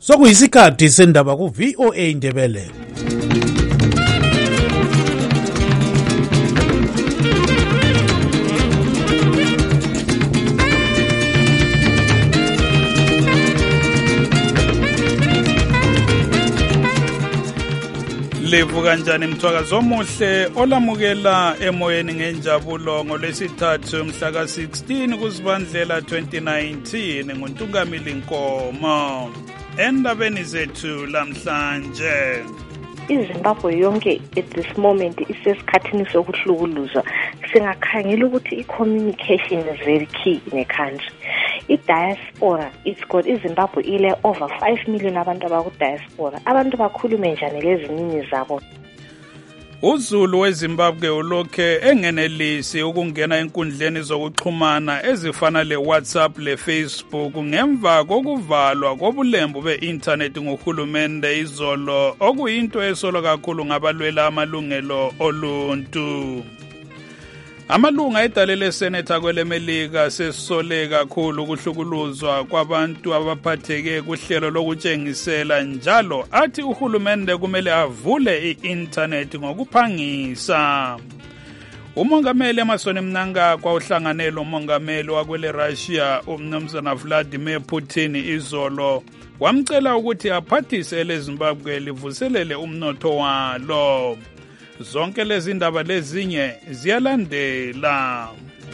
Sokuyisikhathi sendaba ku VOA Indebele. Livu kanjani mthwakazi omuhle olamukela emoyeni ngenjabulo ngolwesithathu mhla ka-16 kuZibandlela 2019 nguNtungamili Nkomo. Endabeni zethu lamhlanje, iZimbabwe yonke at this moment isesikhathini sokuhlukuluzwa. Singakhangela ukuthi i-communication is very key in a country. I-diaspora, it's got iZimbabwe ile over 5 million abantu abaku-diaspora. Abantu bakhulume njani lezinini zabo? uZulu weZimbabwe ulokhe engenelisi ukungena enkundleni zokuxhumana ezifana le-WhatsApp le-Facebook ngemva kokuvalwa kobulembu be-internet nguhulumende izolo, okuyinto esolwa kakhulu ngabalwela amalungelo oluntu. Amalunga edale leSenate kwelemelika sesole kakhulu ukuhlukuluzwa kwabantu abaphatheke kuhlelo lokutshengisela, njalo athi uhulumende kumele avule i-internet ngokuphangisa. Umongameli Emmerson Mnangagwa uhlanganele umongameli wakwele Russia umnumzana Vladimir Putin izolo, wamcela ukuthi aphathise leZimbabwe livuselele umnotho walo. Zonke lezi ndaba lezinye ziyalandela.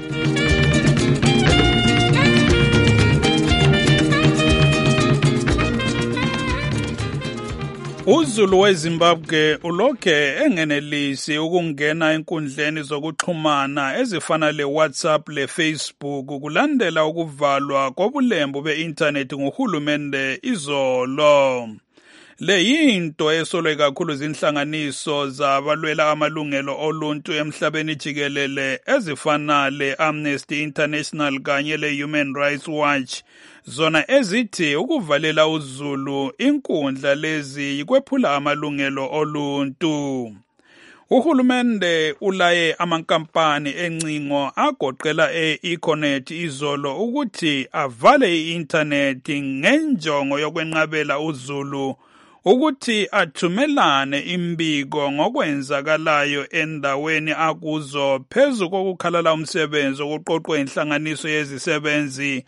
uZulu weZimbabwe ulokhe engenelisi ukungena enkundleni zokuxhumana ezifana le-WhatsApp le-Facebook kulandela ukuvalwa kobulembu be-internet nguhulumende izolo. Le yinto esolwe kakhulu zinhlanganiso zabalwela amalungelo oluntu emhlabeni jikelele ezifana le-Amnesty International kanye le-Human Rights Watch, zona ezithi ukuvalela uZulu inkundla lezi yikwephula amalungelo oluntu. Uhulumende ulaye amankampani encingo agoqela e-Econet izolo ukuthi avale i-internet ngenjongo yokwenqabela uZulu ukuthi athumelane imbiko ngokwenzakalayo endaweni akuzo phezu kokukhalala umsebenzi okuqoqwe inhlanganiso yezisebenzi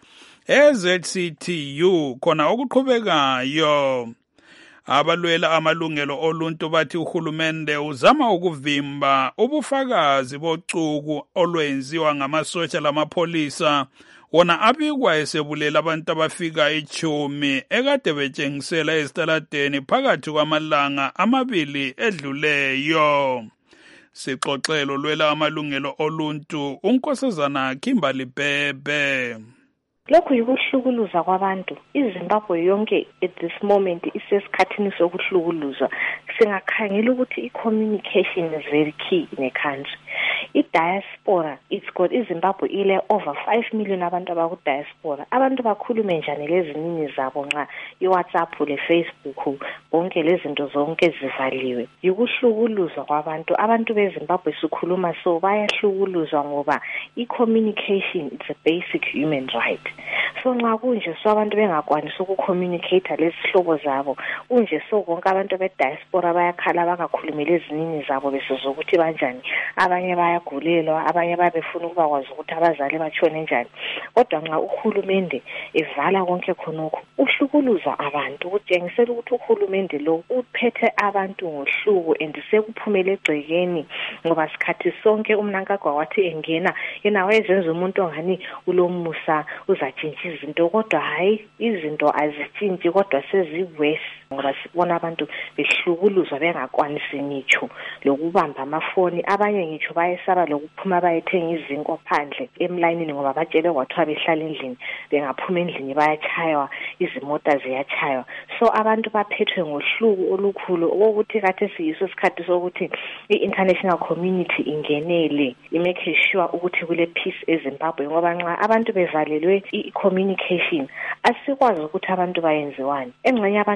eZCTU khona okuqhubekayo. Abalwela amalungelo oluntu bathi uhulumende uzama ukuvimba ubufakazi bocuku olwenziwa ngamasotsha lamapholisa, wona abikwa esebulela abantu abafika 10 ekade betshengisela ezitaladeni phakathi kwamalanga amabili edluleyo. Sixoxelo lwela amalungelo oluntu uNkosazana Kimberly Bebe. Lokhu yikuhlukuluza kwabantu. iZimbabwe yonke at this moment isesikhathini sokuhlukuluzwa. Singakhangela ukuthi i-communication is very key in a country. I-diaspora, it's got iZimbabwe ile over 5 million abantu abaku-diaspora. Abantu bakhulume njani lezinini zabo nxa i-WhatsApp le-Facebook bonke lezinto zonke zivaliwe? Yikuhlukuluzwa kwabantu. Abantu beZimbabwe sikhuluma so bayahlukuluzwa ngoba i-communication it's a basic human right. So nxa kunje so abantu bengakwanisa ukucommunicate lezihlobo zabo, kunje so konke abantu be-diaspora bayakhala bangakhulumeli ezinini zabo besizokuthi banjani, abanye bayagulelwa, abanye babefuna ukuba kwazi ukuthi abazali batshone njani. Kodwa nxa uhulumende evala konke khonokho uhlukuluza abantu, kutshengisela ukuthi uhulumende lo uphethe abantu ngohluku and sekuphumele egcekeni, ngoba sikhathi sonke uMnangagwa wathi engena yena wayezenza umuntu ongani ulomusa uzatshintsha izinto, kodwa hayi izinto azitshintshi kodwa seziwesi, ngoba sibona abantu behlukuluzwa bengakwanisi ngitsho lokubamba amafoni. Abanye ngitsho bayesaba lokuphuma bayethenga izinto phandle emlayinini ngoba batshelwe kwathiwa behlala endlini, bengaphuma endlini bayachaywa, izimota ziyachaywa. So abantu baphethwe ngohluku olukhulu ukuthi kade siyiso isikhathi sokuthi i-international community ingenele imake sure ukuthi kule peace eZimbabwe, ngoba nxa abantu bevalelwe i-communication asikwazi ukuthi abantu bayenziwani. Engxenye abantu bayachaywa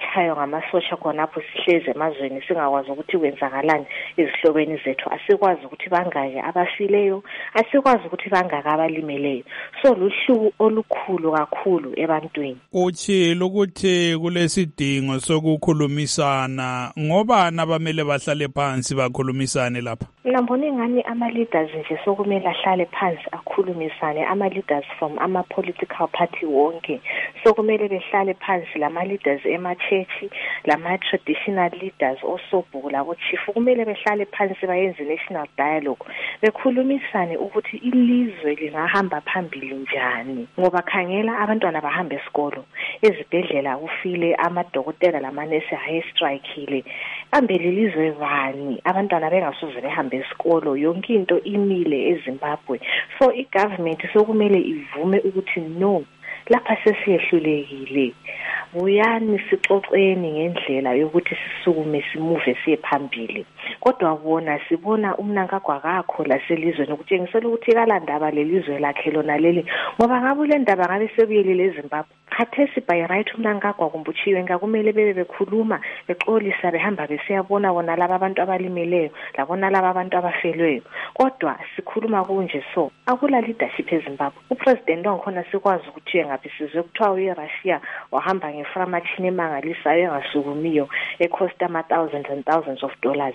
sishaywa ngamasosha khonapho sihleze emazweni singakwazi ukuthi kwenzakalani ezihlobeni zethu, asikwazi ukuthi bangaki abafileyo, asikwazi ukuthi bangaki abalimeleyo. So luhluku olukhulu kakhulu ebantwini. Utshilo ukuthi kulesidingo sokukhulumisana, ngoba nabamele bahlale phansi bakhulumisane lapha? Ngibona ingani ama-leaders nje sokumele ahlale phansi akhulumisane, ama-leaders from ama-political party wonke sokumele behlale phansi, lama-leaders ema-church, lama-traditional leaders, osobhuku labo-chief, kumele behlale phansi bayenze national dialogue, bekhulumisane ukuthi ilizwe lingahamba phambili njani. Ngoba khangela abantwana bahamba esikolo, ezibhedlela ufile amadokotela lamanesi ayi-strikeile, kambe lelizwe bani abantwana bengasoze behambe esikolo? Yonke into imile eZimbabwe. So i-government sokumele ivume ukuthi no, lapha sesiyehlulekile, buyani sixoxeni ngendlela yokuthi sisukume simuve siye phambili. Kodwa bona sibona uMnangagwa kakho laselizweni ukutshengisela ukuthi kalandaba lelizwe lakhe lona leli, ngoba ngabe le ndaba ngabe sebuyelile eZimbabwe. Khathesi by right uMnangagwa kumbutshiwe ngakumele bebe bekhuluma bexolisa behamba besiyabona bona laba abantu abalimeleyo labona laba abantu abafelweyo. Kodwa sikhuluma kunje, so akula leadership eZimbabwe. Upresident wankhona sikwazi ukuthi ngaphi sizwe kuthiwa uRussia wahamba ngeframachine emangalisayo engasukumiyo ecost ama-thousands and thousands of dollars.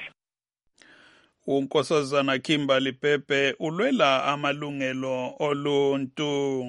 uNkosazana Kimberly Pepe ulwela amalungelo oluntu.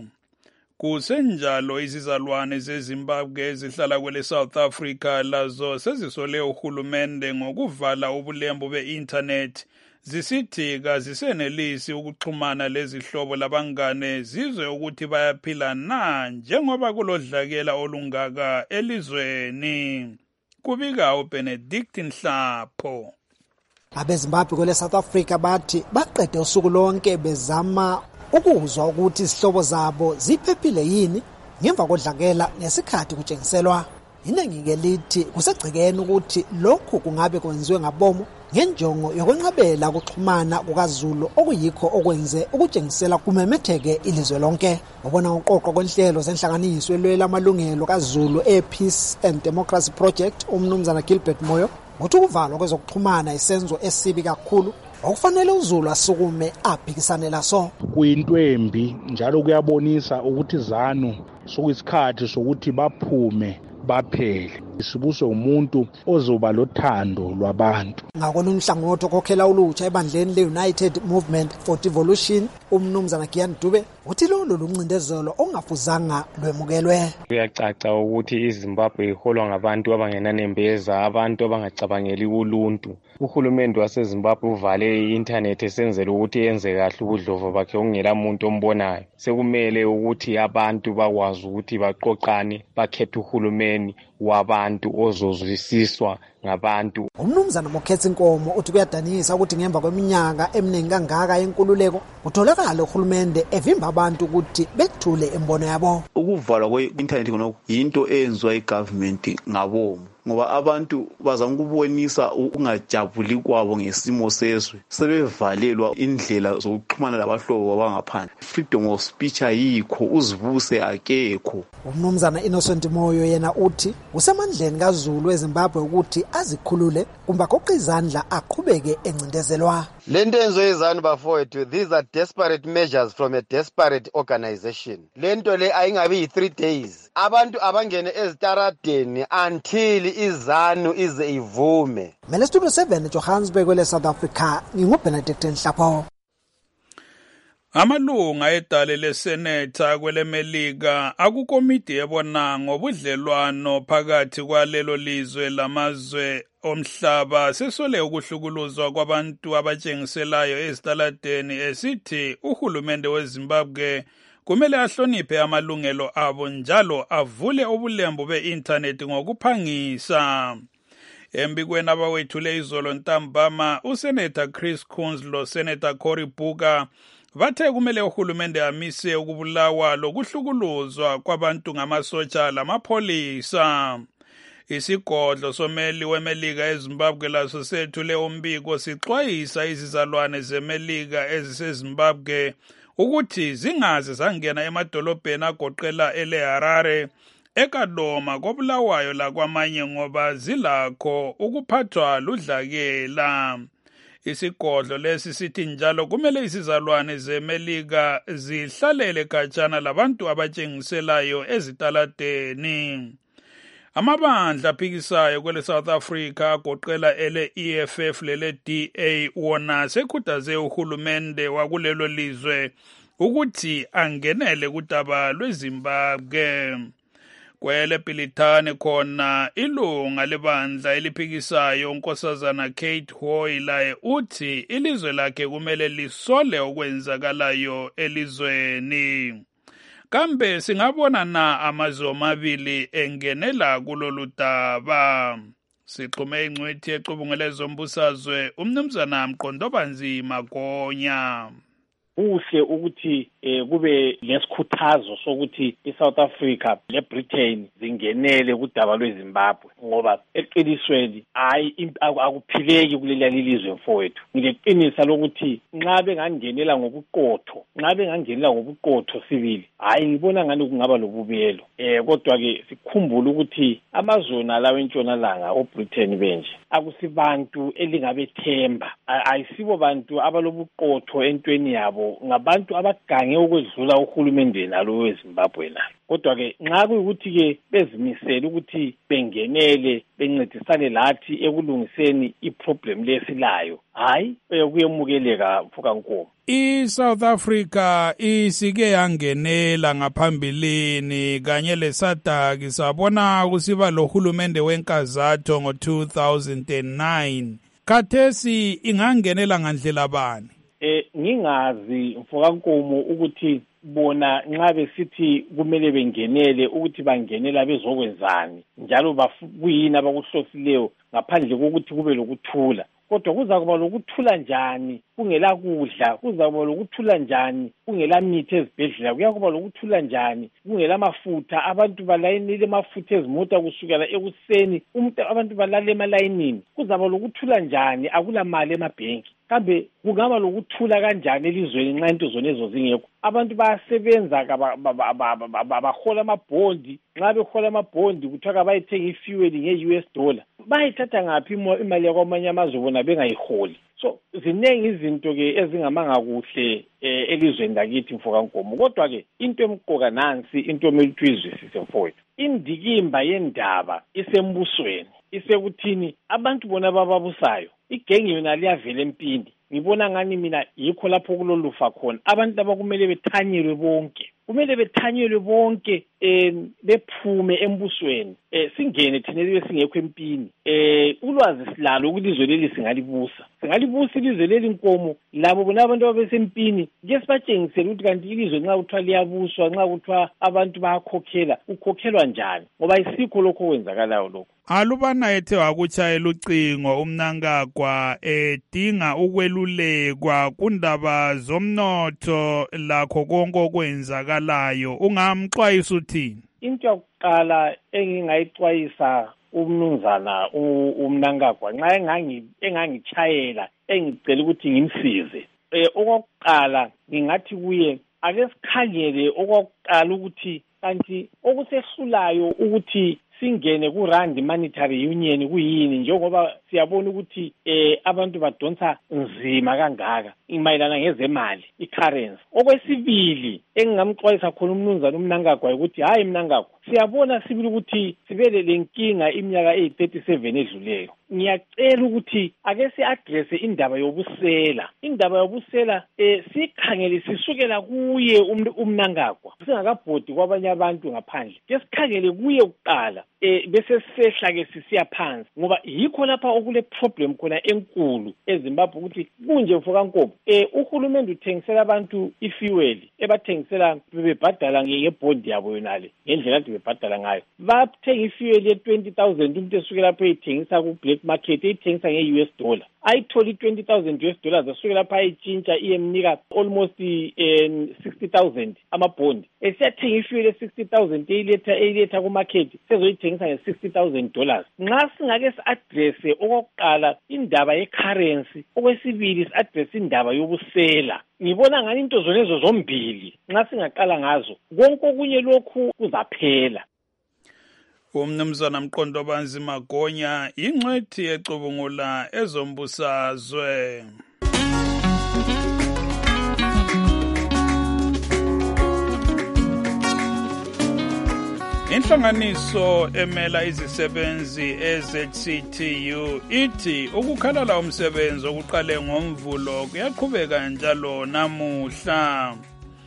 Kusenjalo izizalwane zeZimbabwe ezihlala kwele South Africa lazo sezisole uhulumende ngokuvala ubulembu be-internet, zisithi kazisenelisi ukuxhumana lezihlobo labangane zizwe ukuthi bayaphila na njengoba kulodlakela olungaka elizweni. Kubika uBenedict Nhlapho. AbeZimbabwe kwele South Africa bathi baqede usuku lonke bezama ukuzwa ukuthi izihlobo zabo ziphephile yini ngemva kodlakela ngesikhathi kutshengiselwa. Iningi lithi kusegcekeni ukuthi lokhu kungabe kwenziwe ngabomo ngenjongo yokwenqabela ukuxhumana kukaZulu okuyikho okwenze ukutshengisela kumemetheke ilizwe lonke. Ubona uqoqo kwenhlelo zenhlanganiso elwela amalungelo kaZulu ePeace and Democracy Project uMnumzana Gilbert Moyo ukuthi ukuvalwa kwezokuxhumana isenzo esibi kakhulu okufanele uZulu asukume abhekisane laso. Kuyinto embi njalo kuyabonisa ukuthi ZANU sokuyisikhathi sokuthi baphume baphele sibuswe umuntu ozoba lothando lwabantu. Ngakolunye uhlangothi okhokhela ulutsha ebandleni le-United Movement for Devolution uMnumzana Giyani Dube uthi lolu luncindezelo ongafuzanga lwemukelwe. Kuyacaca ukuthi iZimbabwe iholwa ngabantu abangenanembeza, abantu abangacabangeli uluntu. Uhulumende waseZimbabwe uvale i-internet esenzela ukuthi yenze kahle ubudlovo bakhe ongela muntu ombonayo. Sekumele ukuthi abantu bakwazi ukuthi baqoqane bakhethe uhulumeni wabantu ozozwisiswa ngabantu. uMnumzana Mokhethi Nkomo uthi kuyadanisa ukuthi ngemva kweminyaka eminingi kangaka yenkululeko kutholakala uhulumende evimba abantu ukuthi bethule embono yabo. Ukuvalwa kwe-internet khona yinto eyenziwa igovernment ngabomu, ngoba abantu bazama ukubonisa ukungajabuli kwabo ngesimo sezwe, sebevalelwa indlela zokuxhumana labahlobo abangaphandle. Freedom of speech ayikho, uzivuse akekho. uMnumzana Innocent Moyo yena uthi usemandleni kaZulu eZimbabwe ukuthi azikhulule kumba goqa izandla aqhubeke encindezelwa. Lento enziwe izanu bafowethu, these are desperate measures from a desperate organization. Lento le ayingabi yi-3 days. Abantu abangene ezitaradeni until izanu ize ivume. Mele Studio 7 Johannesburg kwele South Africa nginguBenedict Nhlapho. Amalunga edale leseneta kwele Melika akukomiti ebona ngobudlelwano phakathi kwalelo lizwe lamazwe omhlaba sesole ukuhlukuluzwa kwabantu abatshengiselayo ezitaladeni esithi uhulumende weZimbabwe kumele ahloniphe amalungelo abo njalo avule ubulembu be-internet ngokuphangisa. Embikweni abawethule izolo ntambama uSenator Chris Coons lo Senator Cory Booker bathe kumele uhulumende amise ukubulawa lokuhlukuluzwa kwabantu ngamasotsha lamapholisa. Isigodlo someli weMelika eZimbabwe laso sethule umbiko sixwayisa izizalwane zeMelika eziseZimbabwe ukuthi zingaze zangena emadolobheni agoqela ele Harare eKadoma koBulawayo lakwamanye ngoba zilakho ukuphathwa ludlakela. Isigodlo lesi sithi njalo kumele izizalwane zeMelika zihlalele khatshana labantu abatshengiselayo ezitaladeni. Amabandla aphikisayo kwele South Africa agoqela ele EFF lele DA wona sekhuthaze uhulumende wakulelo lizwe ukuthi angenele kudaba lweZimbabwe. Kwele Pilitane khona ilunga lebandla eliphikisayo unkosazana Kate Hoyle uthi ilizwe lakhe kumele lisole okwenzakalayo elizweni. Kambe singabona na amazwe amabili engenela kulolu daba. Sixhume ingcwethi ecubungele zombusazwe umnumzana Mqondobanzi Magonya. Kuhle ukuthi kube lesikhuthazo sokuthi iSouth Africa leBritain zingenele kudaba lweZimbabwe ngoba eqinisweni akuphileki kuleli lizwe mfowethu. Ngileqinisa lokuthi nxa bengangenela ngobuqotho sibili ngibona ngani kungaba lobubelo. Kodwa ke sikhumbule ukuthi amazona lawo entshonalanga oBritain benje akusibantu elingabethemba, ayisibo bantu abalobuqotho entweni yabo, ngabantu abagange ukwedlula uhulumende nalo weZimbabwe nayo. Kodwa ke nxa kuyikuthi ke bezimisela ukuthi bengenele bencedisane lathi ekulungiseni iproblem lesilayo, kuyemukeleka mfuka nkomo. iSouth Africa isike yangenela ngaphambilini kanye leSADC sabona kusiba lohulumende wenkazatho ngo-2009. Khathesi ingangenela ngandlela bani? Ngingazi mfoka nkomo ukuthi bona nxa besithi kumele bengenele ukuthi bangenela bezokwenzani njalo kuyini abakuhlosileyo ngaphandle kokuthi kube lokuthula. Kodwa kuza kuba lokuthula njani kungela kudla, kuza kuba lokuthula njani kungela mithi ezibhedlela, kuyakuba lokuthula njani kungela mafutha, abantu balayinile amafutha ezimota kusukela ekuseni abantu balala emalayinini, kuzaba lokuthula njani akula mali emabhenki. Kambe kungaba lokuthula kanjani elizweni nxa into zonezo zingekho? Abantu bayasebenza bahola amabhondi, nxa behola amabhondi kuthiwa bayithenga ifuel nge-$, bayithatha ngaphi imali yakwamanye amazwe bona bengayiholi? So ziningi izinto ke ezingamanga kuhle elizweni lakithi mfoka nkomo. Kodwa ke into emqoka nansi, into emelithizwisise mfowethu, indikimba yendaba isembusweni, isekuthini abantu bona bababusayo igenge yona liyavela empini. Ngibona ngani mina yikho lapho kulolufa khona. Abantu abakumele bethanyelwe bonke, kumele bethanyelwe bonke bephume embusweni. Singene thina libe singekho empini. Ulwazi silalo ukuthi izwe leli singalibusa ilizwe leli nkomo. Labo bona abantu ababesempini ke sibatshengisele ukuthi kanti ilizwe nxa kuthiwa liyabuswa, nxa kuthiwa abantu bayakhokhela, ukhokhelwa njani? Ngoba isikho lokho kwenzakalayo lokho. Alubana ethe wakutshayela ucingo uMnangagwa edinga ukwelulekwa kundaba zomnotho lakho konke okwenzakalayo, ungamxwayisa uthini? Into yokuqala engingayixwayisa umnumzana uMnangagwa nxa engangitshayela engicela ukuthi ngimsize, okokuqala ngingathi kuye ake sikhangele okokuqala ukuthi kanti okusehlulayo ukuthi singene ku-Rand Monetary Union kuyini, njengoba siyabona ukuthi abantu badonsa nzima kangaka imayelana ngezemali, i-currency. Okwesibili engingamxwayisa khona umnumzana uMnangagwa ukuthi hayi Mnangagwa, siyabona sibili ukuthi sibele lenkinga iminyaka eyi-37 edluleyo. Ngiyacela ukuthi ake si-addresse indaba yobusela. Indaba yobusela sikhangele sisukela kuye uMnangagwa, singakabhodi kwabanye abantu ngaphandle. Ke sikhangele kuye kuqala bese sehla-ke sisiya phansi, ngoba yikho lapha okule problem khona enkulu eZimbabwe ukuthi kunje mfoka nkomo. Uhulumende uthengisela abantu ifuel, ebathengisela bebebhadala ngebhondi yabo yonale ngendlela kade bebhadala ngayo. Bathenga ifuel ye-$20,000 umuntu esuke lapho eyithengisa ku-black market, eyithengisa nge-$, ayitholi $20,000 asuke lapho ayitshintsha iyemnika almost 60,000 amabhondi. Esiyathenga ifuel ye-$60,000 eyiletha ku-market sezoyithengisa nge-$60,000. Nxa singake si-addresse okokuqala indaba ye-currency, okwesibili si-addresse indaba yobusela, ngibona ngani into zonezo zombili nxa singaqala ngazo konke okunye lokhu kuzaphela. Umnumzana Mqondobanzi Magonya ingcwethi ecubungula ezombusazwe. Inhlanganiso emela izisebenzi eZCTU ithi ukukhalala umsebenzi okuqale ngoMvulo kuyaqhubeka njalo namuhla.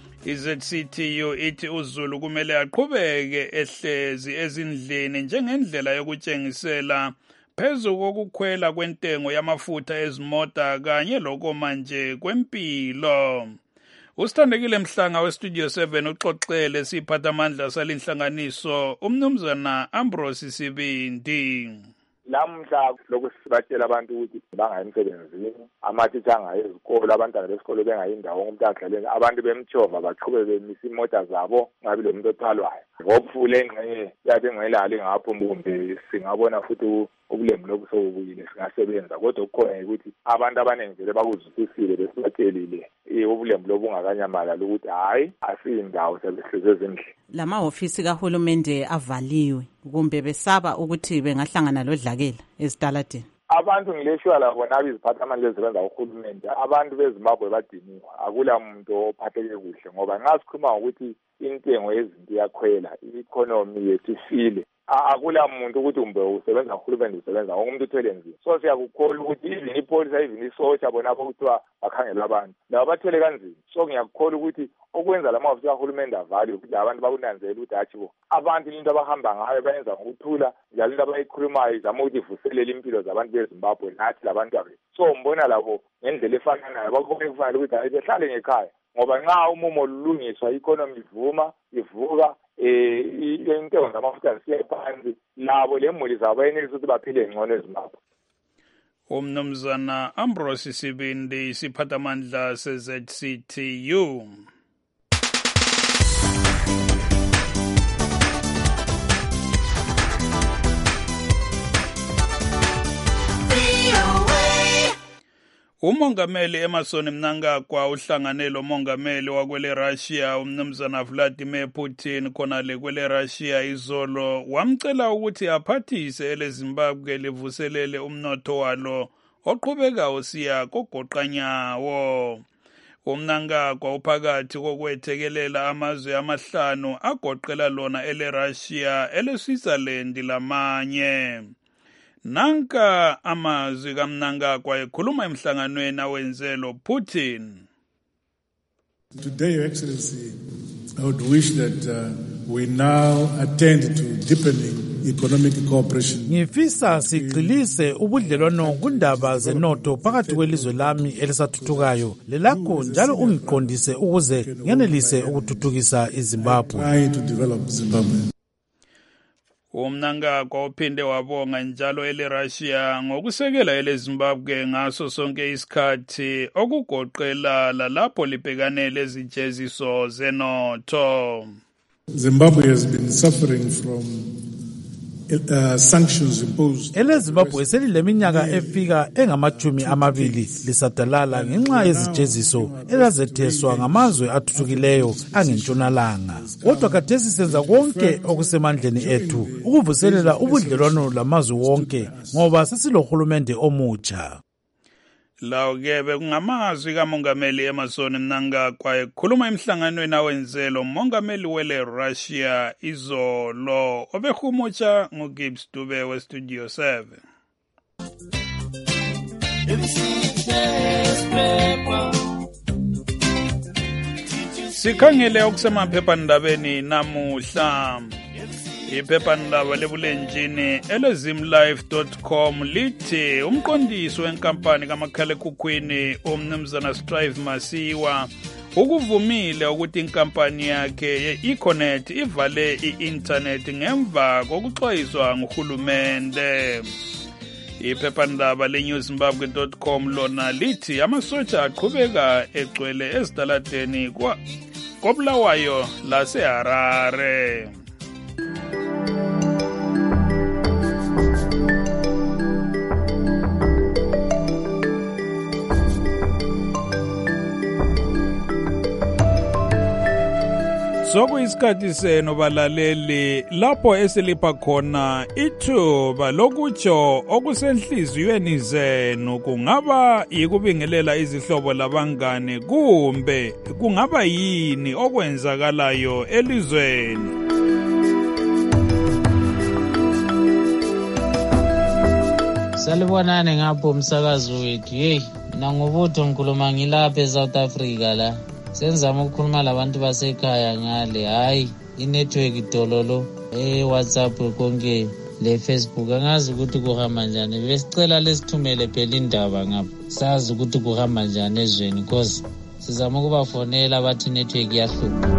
iZCTU ithi uZulu kumele aqhubeke ehlezi ezindlini njengendlela yokutshengisela phezu kokukhwela kwentengo yamafutha ezimota kanye lokomanje kwempilo. Usithandekile Mhlanga weStudio 7 uxoxele siphathamandla salinhlanganiso umnumzana Ambrose Sibindi. Lamhla lokusibatshela abantu ukuthi bangayi emsebenzini, amatitsha angayi ezikolo, abantwana besikolo bengayi indawo umuntu adlaleni, abantu bemtshova baqhubeke bemisa imota zabo ngabe lo muntu othwalwayo. Ngokufule engxenye yabe ngayilali ngapho kumbe singabona futhi ubulembu lobu sobuyile singasebenza, kodwa ukukhona ukuthi abantu abaningi vele bakuzwisisile besibatshelile ubulembu lobu ungakanyamala ukuthi hayi asiyindawo sebehleze ezindlini. Lamahhovisi kahulumende avaliwe kumbe besaba ukuthi bengahlangana lodlakela ezitaladeni. Abantu ngileshwa la bona abiziphathamandla ezisebenza uhulumende, abantu beZimbabwe badiniwe, akula muntu ophatheke kuhle ngoba nxa sikhuluma ukuthi intengo yezinto iyakhwela, i-economy yethu ifile, akula muntu ukuthi umbe usebenza uhulumende usebenza umuntu uthwele nzima. So siyakukholwa ukuthi even ipolisa even isotsha bona abokuthiwa bakhangela abantu labo bathwele kanzima. So ngiyakukholwa ukuthi okwenza lamahhovisi kahulumende avale ukuthi abantu bakunanzela ukuthi hatshi bo abantu into abahamba ngayo bayenza ngokuthula, njalo into abayikhulumayo izama ukuthi ivuselele impilo zabantu beZimbabwe nathi labantu abethu. So mbona labo ngendlela efanayo bakubona kufanele ukuthi hayi behlale ngekhaya ngoba nxa umumo lulungiswa i-economy ivuka intengo zamafutha siya phansi, labo lemuli zabo yenelisa ukuthi baphile ngcono eZimbabwe. Umnumzana Ambrose Sibindi isiphathamandla seZCTU. Umongameli Emmerson Mnangagwa uhlangane lomongameli wakwele Russia umnumzana Vladimir Putin khonale kwele Russia izolo, wamcela ukuthi aphathise eleZimbabwe livuselele umnotho walo oqhubeka usiya kogoqanyawo. Umnangagwa uphakathi kokwethekelela amazwe amahlanu agoqela lona ele Russia, ele Switzerland lamanye. Nanka amazwi kaMnangagwa ekhuluma emhlanganweni awenzelo Putin. Today, Your Excellency, I would wish that we now attend to deepening economic cooperation. Ngifisa sigxilise ubudlelwano kundaba zenotho phakathi kwelizwe lami elisathuthukayo lelakho, njalo ungiqondise ukuze ngenelise ukuthuthukisa iZimbabwe. Try to develop Zimbabwe. Umnangagwa uphinde wabonga njalo ele Russia ngokusekela ele Zimbabwe ngaso sonke isikhathi okugoqela lalapho libhekane lezijeziso zenotho. Zimbabwe has been suffering from sanctions imposed. Ele Zimbabwe selileminyaka efika engama-20 lisadalala ngenxa yezijeziso elazetheswa ngamazwe athuthukileyo angentshonalanga. Kodwa khathesi senza konke okusemandleni ethu ukuvuselela ubudlelwano lamazwe wonke ngoba sesilohulumende omutsha. Lawo-ke bekungamazwi kamongameli Emmerson Mnangagwa ekhuluma emhlanganweni awenzelo umongameli wele Russia izolo, obehumutsha nguGibbs Dube weStudio 7. Sikhangele okusemaphephandabeni namuhla. Iphephandaba lebulenjini elezimlife.com lithi umqondisi wenkampani kamakhalekhukhwini umnumzana Strive Masiwa ukuvumile ukuthi inkampani yakhe ye-Econet ivale i-internet ngemva kokuxwayiswa nguhulumende. Iphephandaba leNewZimbabwe.com lona lithi amasotsha aqhubeka egcwele ezitaladeni koBulawayo laseHarare. sokuyisikhathi senu balaleli lapho esilipha khona ithuba lokutsho okusenhliziyweni zenu, kungaba yikubingelela izihlobo labangane kumbe kungaba yini okwenzakalayo elizweni. Salibonani ngapho umsakazi wethu. Hey, mina ngubutho ngikhuluma ngilapha eSouth Africa la. Senzama ukukhuluma labantu basekhaya ngale, hayi inetwork dololo WhatsApp konke le Facebook angazi ukuthi kuhamba njani. Besicela lesithumele phela indaba ngapha, sazi ukuthi kuhamba njani ezweni because sizama ukubafonela bathi network yahlupha.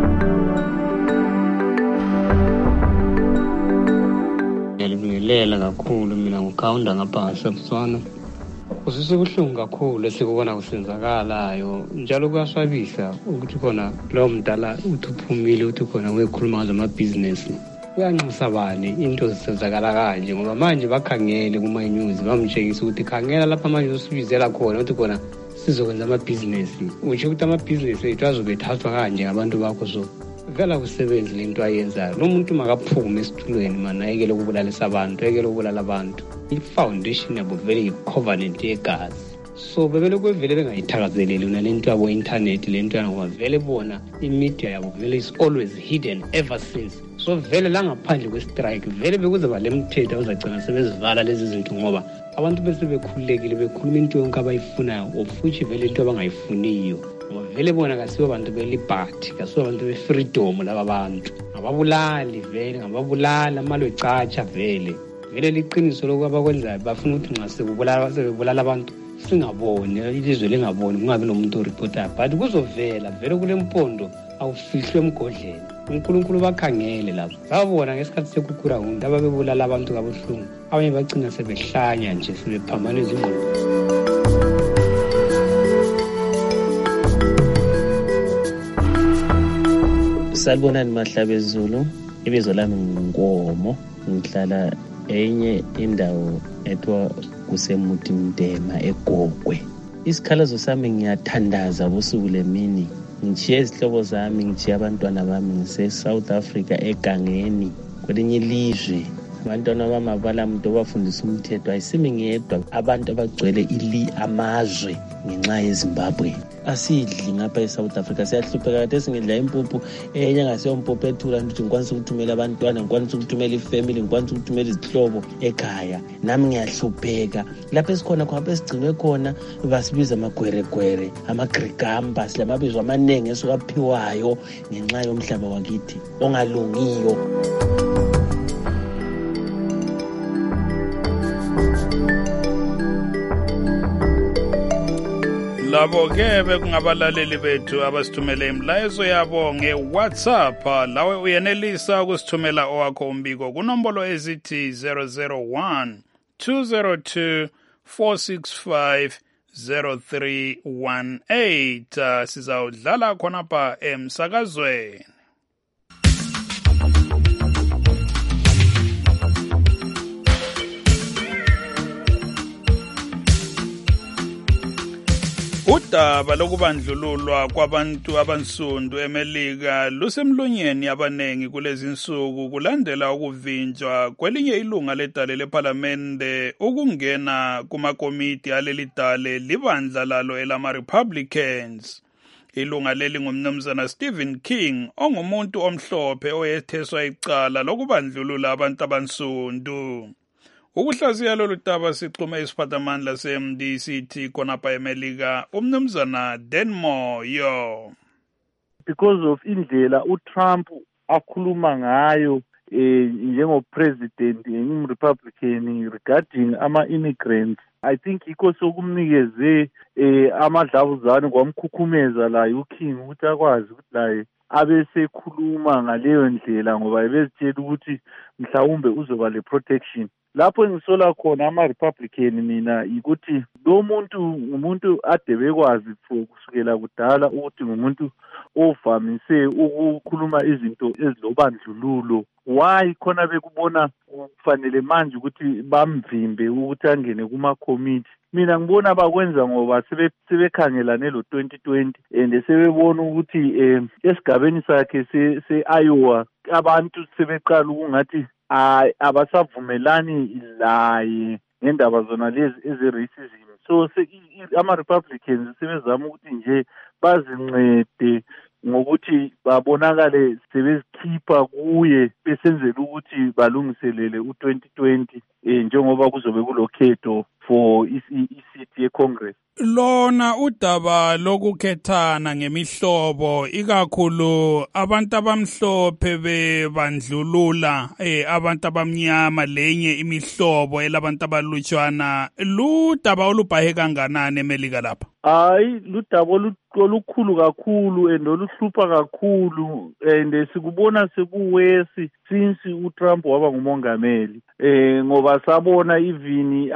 Ngiyalibingelela kakhulu mina ngukhaunda ngapha ngaseBotswana. Kusisubuhlungu kakhulu esikubona kusenzakalayo, njalo kuyaswabisa ukuthi khona lo mdala uthi uphumile uthi khona uyekhuluma ngezamabhizinesi. Uyanxusa bani into zisenzakala kanje ngoba manje bakhangele kuma-news bamtshengisa ukuthi khangela lapha manje usibizela khona uthi khona sizokwenza amabhizinesi. Utsho ukuthi amabhizinesi ethu azobe ethathwa kanje ngabantu bakho, so vela kusebenzi lento ayenzayo. Lo muntu makaphume esithulweni mana, ayekele ukubulalisa abantu, ayekele ukubulala abantu. I-foundation yabo vele yi-covenant yegazi, so bebele kwevele bengayithakazeleli una lento yabo internet, lento yangoba vele bona i-media yabo vele is always hidden ever since. So vele la ngaphandle kwe-strike vele bekuzoba le mthetho uzagcina sebezivala lezi zinto ngoba abantu bese bekhululekile bekhuluma into yonke abayifunayo, ofuthi vele into abangayifuniyo ngoba vele bona kasibo bantu be-liberty, kasibo bantu be-freedom. Laba bantu ngababulali vele, ngababulala amalwe catsha vele liqiniso lokuba bakwenzayo. Bafuna ukuthi nxa sebebulala abantu singaboni, ilizwe lingaboni, kungabi nomuntu oripotayo, but kuzovela vele kule mpondo awufihlwe emgodleni. uNkulunkulu bakhangele lapho, babona ngesikhathi sekukura umuntu ababebulala abantu kabuhlungu, abanye bagcina sebehlanya nje sebephambana izingqondo. Salibonani Mahlabezulu, ibizo lami nguNkomo, ngihlala enye indawo ethiwa kusemuthi Mdema eGogwe. Isikhalazo sami ngiyathandaza busuku lemini, ngichiye izihlobo zami, ngichiye abantwana bami ngise-South Africa egangeni kwelinye ilizwe. Abantwana bami abalamntu obafundisa umthetho, ayisimi ngedwa, abantu abagcwele amazwe ngenxa yeZimbabwe. Asidli ngapha eSouth Africa, siyahlupheka kade singidla impuphu enye ngasiyo mpuphu ethula ukuthi ngikwanisa ukuthumela abantwana, ngikwanisa ukuthumela ifamily, ngikwanisa ukuthumela izihlobo ekhaya. Nami ngiyahlupheka lapho esikhona khona, lapho esigcinwe khona basibiza amagweregwere, amagregamba, silamabizo amaningi esukaphiwayo ngenxa yomhlaba wakithi ongalungiyo. Labo-ke bekungabalaleli bethu abasithumele imlayezo yabo nge-WhatsApp. Lawe uyenelisa ukusithumela owakho umbiko kunombolo ezithi 001 202 465 0318. Sizawudlala khonapha emsakazweni. Udaba lokubandlululwa kwabantu abansundu eMelika lusemlonyeni abanengi kulezi insuku kulandela ukuvinjwa kwelinye ilunga ledale lephalamende ukungena kumakomiti aleli dale libandla lalo elama-Republicans. Ilunga leli ngumnumzana Stephen King, ongumuntu omhlophe oyetheswa icala lokubandlulula abantu abansundu. Ukuhlaziya lolu daba sixhume isiphathamandla se-MDCT khonapha eMelika, umnumzana Denmore yo. Because of indlela uTrump akhuluma ngayo njengopresident engumRepublican regarding ama-immigrants, I think yikho sokumnikeze amadlavuzane kwamkhukhumeza laye uKing ukuthi akwazi ukuthi laye abesekhuluma ngaleyo ndlela ngoba ebezitshela ukuthi mhlawumbe uzoba le-protection. Lapho engisola khona ama-Republican mina yikuthi lo muntu ngumuntu ade bekwazi kusukela kudala ukuthi ngumuntu ovamise ukukhuluma izinto ezilobandlululo. Why khona bekubona kufanele manje ukuthi bamvimbe ukuthi angene kuma-committee? mina ngibona bakwenza ngoba sebekhangelane lo 2020 and sebebona ukuthi esigabeni sakhe se-Iowa abantu sebeqala ukungathi abasavumelani laye ngendaba zona lezi eze-racism. So ama-Republicans sebezama ukuthi nje bazincede ngokuthi babonakale sebezikhipha kuye besenzela ukuthi balungiselele u-2020 njengoba kuzobe kulokhetho for isithi ye-Congress. Lona udaba lokukhethana ngemihlobo ikakhulu abantu abamhlophe bebandlulula abantu abamnyama lenye imihlobo elabantu abalutshwana, ludaba olubhahe kanganani eMelika lapha? Hayi, ludaba olukhulu kakhulu and oluhlupha kakhulu and sikubona sekuwesi since uTrump waba ngumongameli ngoba sabona even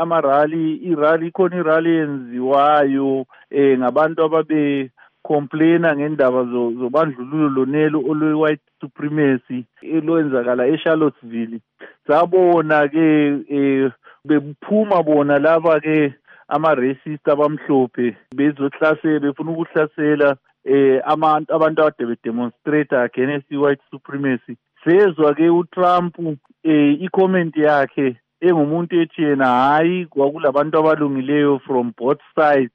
ikhona irally yenziwayo ngabantu ababe complaina ngendaba zobandlululo lonelo olwe-white supremacy elwenzakala eCharlottesville. Sabona ke bephuma bona laba ke ama-racist abamhlophe befuna ukuhlasela abantu abade bedemonstrate against i-white supremacy. Sezwa ke uTrump i-comment yakhe engumuntu ethi yena hayi kwakulabantu abalungileyo from both sides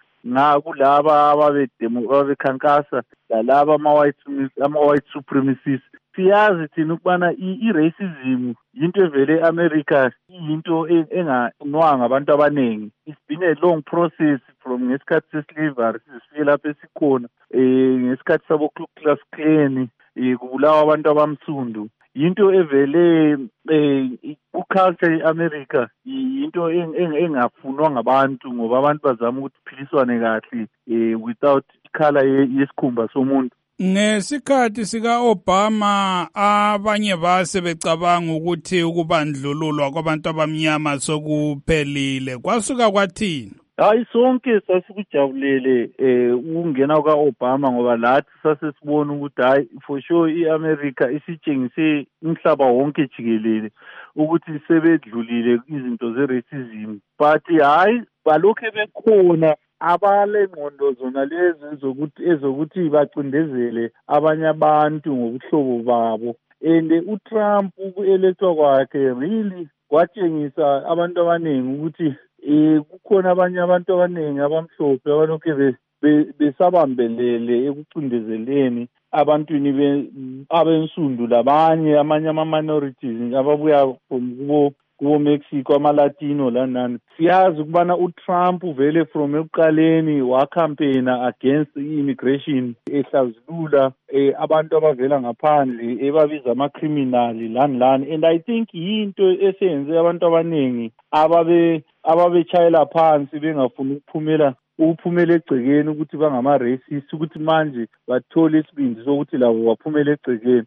kulaba ababekhankasa lalaba ama-white supremacists. Siyazi thina ukubana i-racism yinto evele e-America, yinto enganwanga abantu abaningi. It's been a long process from ngesikhathi se-slavery sisifike lapho esikhona ngesikhathi sabo-Ku Klux Klan kubulawa abantu abamsundu. Yinto evele ku-culture ye-America, yinto engafunwa ngabantu ngoba abantu bazama ukuthi kuphiliswane kahle without ikhala yesikhumba somuntu. Ngesikhathi sika-Obama abanye base becabanga ukuthi ukubandlululwa kwabantu abamnyama sokuphelile. Kwasuka kwathini? Hayi, sonke sasikujabulele ukungena kwa-Obama ngoba lathi sasesibona ukuthi hayi for sure i-America isitshengise umhlaba wonke jikelele ukuthi sebedlulile izinto ze-racism. But hayi balokhe bekhona abale ngqondo zona lezi ezokuthi bacindezele abanye abantu ngobuhlobo babo. And uTrump uku-elethwa kwakhe really kwatshengisa abantu abaningi ukuthi kukhona abanye abantu abaningi abamhlophe abalokhe besabambelele ekucindezeleni abantwini abensundu labanye amanye ama-minorities ababuya kubo-Mexico, ama-Latino lanani. Siyazi ukubana uTrump vele from ekuqaleni wakhampena against i-immigration ehlazulula abantu abavela ngaphandle ebabiza ama-criminal lani. And I think yinto eseyenze abantu abaningi ababetshayela phansi bengafuni ukuphumela egcekeni ukuthi bangama-racist ukuthi manje bathole isibindi sokuthi labo baphumele egcekeni.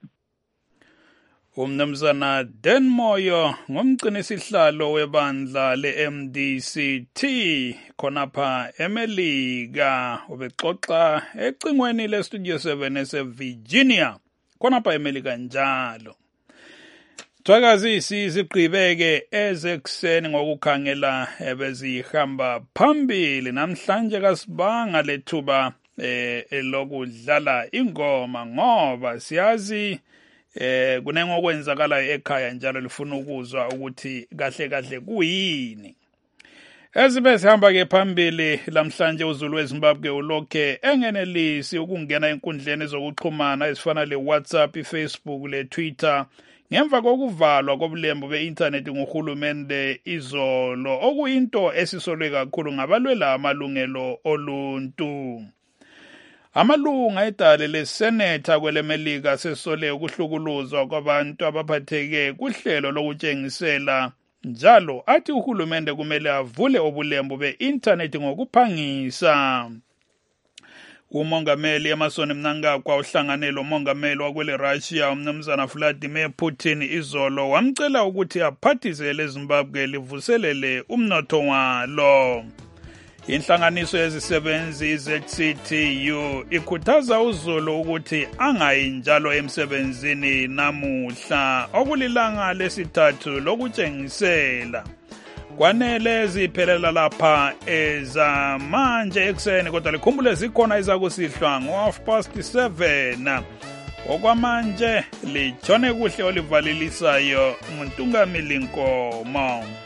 Umnumzana Dan Moyo ngumgcinisihlalo webandla le-MDCT khonapha eMelika, ubexoxa ecingweni le-Studio 7 ese-Virginia khonapha eMelika njalo. Thwakazi sigqibeke ezekuseni ngokukhangela ebezihamba phambili. Namhlanje kasibanga lethuba lokudlala ingoma ngoba siyazi kunengokwenzakalayo ekhaya njalo lifuna ukuzwa ukuthi kahle kuyini. Ezibe sihamba ke phambili lamhlanje uZulu weZimbabwe ulokhe engenelisi ukungena enkundleni zokuxhumana ezifana le-WhatsApp, i-Facebook, le-Twitter ngemva kokuvalwa kobulembu be-internet nguhulumende izolo, okuyinto esisolwe kakhulu ngabalwela amalungelo oluntu. Amalunga edale lesenetha kweleMelika sesole ukuhlukuluzwa kwabantu abaphatheke kuhlelo lokutshengisela njalo athi uhulumende kumele avule obulembu be-internet ngokuphangisa. Umongameli Emmerson Mnangagwa uhlangane lomongameli wakwele Russia umnumzana Vladimir Putin izolo wamcela ukuthi aphathise leZimbabwe livuselele umnotho walo. Inhlanganiso yezisebenzi ZCTU ikhuthaza uZulu ukuthi angayi njalo emsebenzini namuhla okulilanga lesithathu lokutshengisela. kwanele ziphelela lapha ezamanje ekuseni, kodwa likhumbule zikhona izakusihlwa ngo-7:30. Okwamanje lijone kuhle olivalelisayo uMntungamili Nkomo.